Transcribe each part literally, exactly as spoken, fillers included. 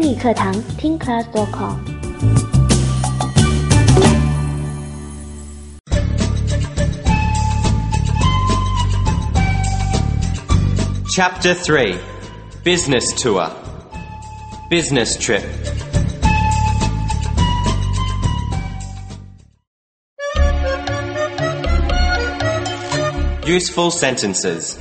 英语课堂听 class dot com。 Chapter three. Business Tour. Business Trip. Useful sentences.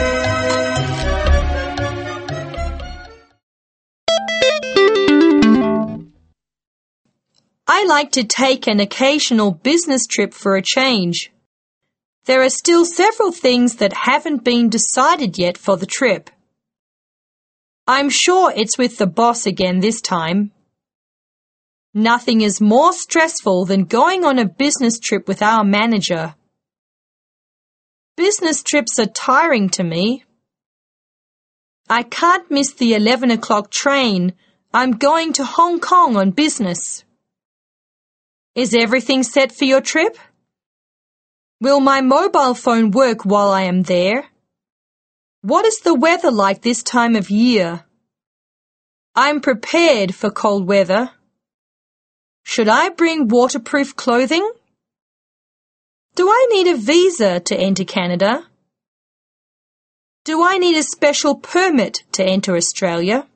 I like to take an occasional business trip for a change. There are still several things that haven't been decided yet for the trip. I'm sure it's with the boss again this time. Nothing is more stressful than going on a business trip with our manager. Business trips are tiring to me. I can't miss the eleven o'clock train. I'm going to Hong Kong on business. Is everything set for your trip? Will my mobile phone work while I am there? What is the weather like this time of year? I'm prepared for cold weather. Should I bring waterproof clothing? Do I need a visa to enter Canada? Do I need a special permit to enter Australia?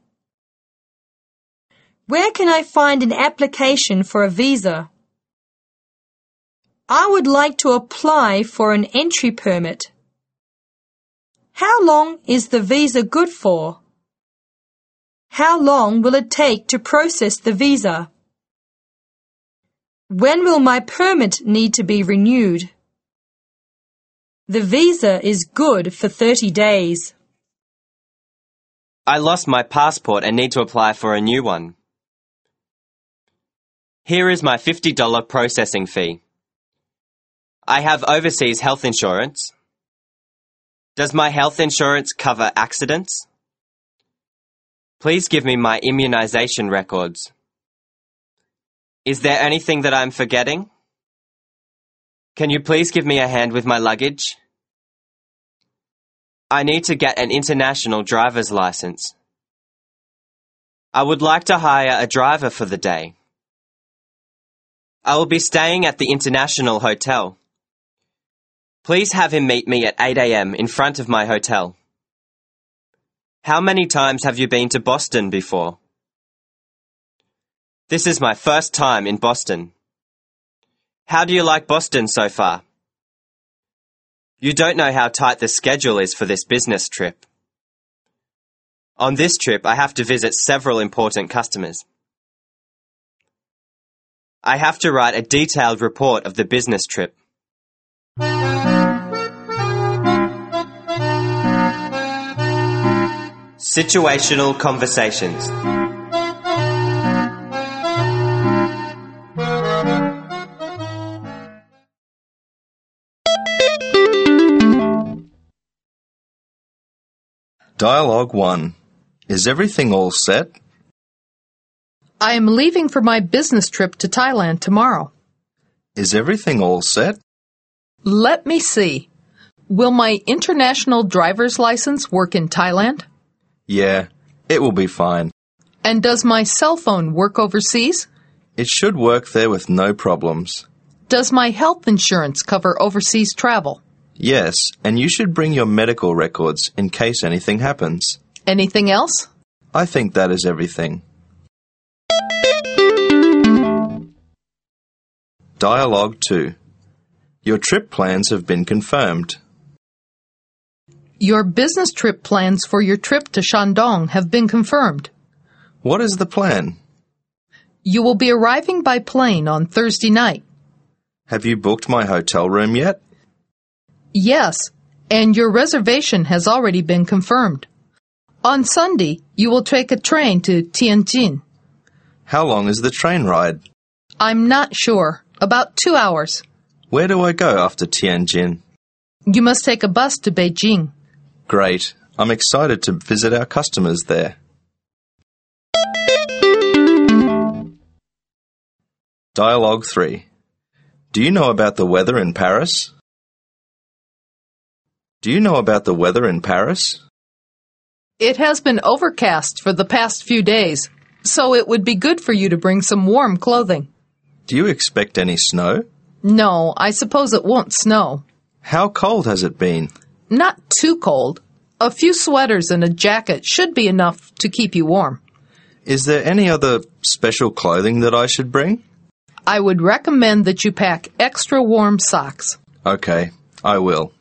Where can I find an application for a visa? I would like to apply for an entry permit. How long is the visa good for? How long will it take to process the visa? When will my permit need to be renewed? The visa is good for thirty days. I lost my passport and need to apply for a new one. Here is my fifty dollars processing fee. I have overseas health insurance. Does my health insurance cover accidents? Please give me my immunization records. Is there anything that I'm forgetting? Can you please give me a hand with my luggage? I need to get an international driver's license. I would like to hire a driver for the day. I will be staying at the International Hotel. Please have him meet me at eight a.m. in front of my hotel. How many times have you been to Boston before? This is my first time in Boston. How do you like Boston so far? You don't know how tight the schedule is for this business trip. On this trip, I have to visit several important customers. I have to write a detailed report of the business trip. Situational conversations. Dialogue one. Is everything all set? I am leaving for my business trip to Thailand tomorrow. Is everything all set? Let me see. Will my international driver's license work in Thailand? Yeah, it will be fine. And does my cell phone work overseas? It should work there with no problems. Does my health insurance cover overseas travel? Yes, and you should bring your medical records in case anything happens. Anything else? I think that is everything. Dialogue two. Your trip plans have been confirmed. Your business trip plans for your trip to Shandong have been confirmed. What is the plan? You will be arriving by plane on Thursday night. Have you booked my hotel room yet? Yes, and your reservation has already been confirmed. On Sunday, you will take a train to Tianjin. How long is the train ride? I'm not sure. About two hours. Where do I go after Tianjin? You must take a bus to Beijing. Great. I'm excited to visit our customers there. Dialogue three. Do you know about the weather in Paris? Do you know about the weather in Paris? It has been overcast for the past few days. so it would be good for you to bring some warm clothing. Do you expect any snow? No, I suppose it won't snow. How cold has it been? Not too cold. A few sweaters and a jacket should be enough to keep you warm. Is there any other special clothing that I should bring? I would recommend that you pack extra warm socks. Okay, I will.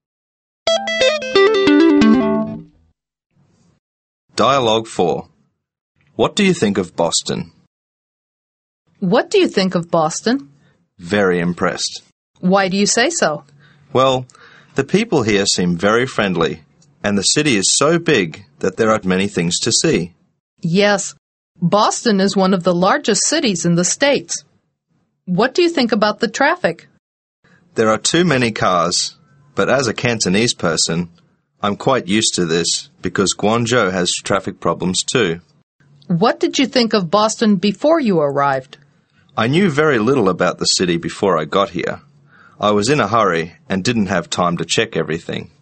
Dialogue four. What do you think of Boston? What do you think of Boston? Very impressed. Why do you say so? Well, the people here seem very friendly, and the city is so big that there are many things to see. Yes, Boston is one of the largest cities in the States. What do you think about the traffic? There are too many cars, but as a Cantonese person, I'm quite used to this because Guangzhou has traffic problems too. What did you think of Boston before you arrived? I knew very little about the city before I got here. I was in a hurry and didn't have time to check everything.